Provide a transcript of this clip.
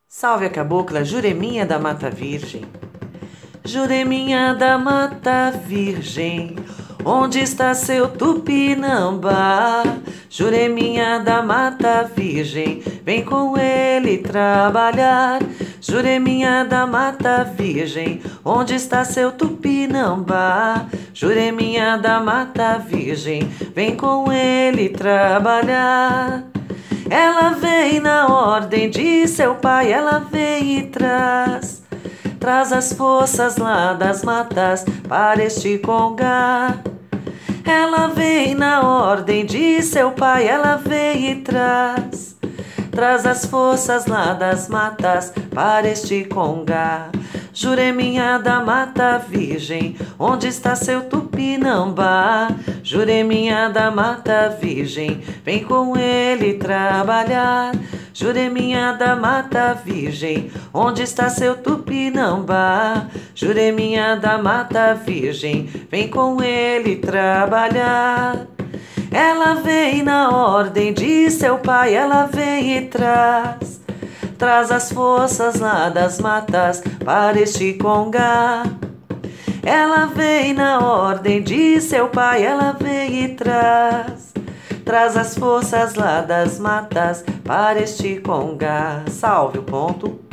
Salve a cabocla Jureminha da Mata Virgem. Jureminha da Mata Virgem, onde está seu Tupinambá? Jureminha da Mata Virgem, vem com ele trabalhar. Jureminha da Mata Virgem, onde está seu Tupinambá? Jureminha da Mata Virgem, vem com ele trabalhar. Ela vem na ordem de seu pai, ela vem e traz as forças lá das matas para este congá. Ela vem na ordem de seu pai, ela vem e traz as forças lá das matas para este congá. Jureminha da Mata Virgem, onde está seu Tupinambá? Jureminha da Mata Virgem, vem com ele trabalhar. Jureminha da Mata Virgem, onde está seu Tupinambá? Jureminha da Mata Virgem, vem com ele trabalhar. Ela vem na ordem de seu pai, ela vem e traz as forças lá das matas para este congá. Ela vem na ordem de seu pai, ela vem e traz as forças lá das matas para este congá. Salve o ponto.